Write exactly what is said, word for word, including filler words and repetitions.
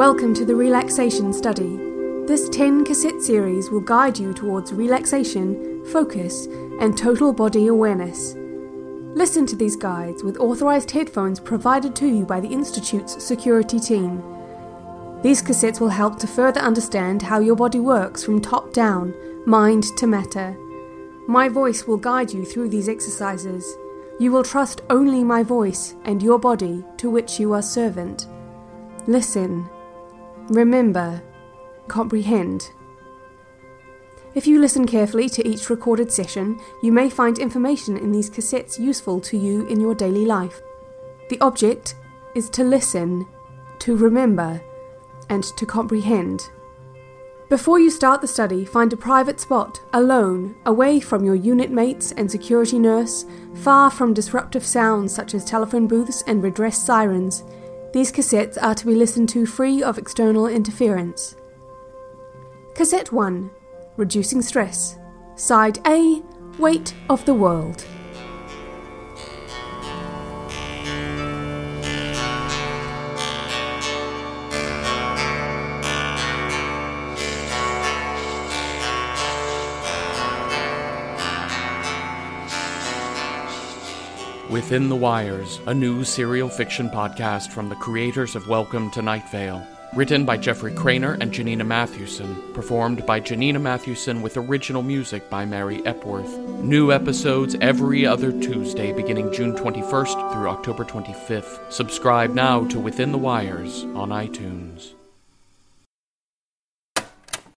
Welcome to the Relaxation Study. This ten cassette series will guide you towards relaxation, focus, and total body awareness. Listen to these guides with authorized headphones provided to you by the Institute's security team. These cassettes will help to further understand how your body works from top down, mind to matter. My voice will guide you through these exercises. You will trust only my voice and your body to which you are servant. Listen. Remember. Comprehend. If you listen carefully to each recorded session, you may find information in these cassettes useful to you in your daily life. The object is to listen, to remember, and to comprehend. Before you start the study, find a private spot, alone, away from your unit mates and security nurse, far from disruptive sounds such as telephone booths and redress sirens. These cassettes are to be listened to free of external interference. Cassette one. Reducing Stress. Side A. Weight of the World. Within the Wires, a new serial fiction podcast from the creators of Welcome to Night Vale. Written by Jeffrey Craner and Janina Matthewson. Performed by Janina Matthewson with original music by Mary Epworth. New episodes every other Tuesday beginning June twenty-first through October twenty-fifth. Subscribe now to Within the Wires on iTunes.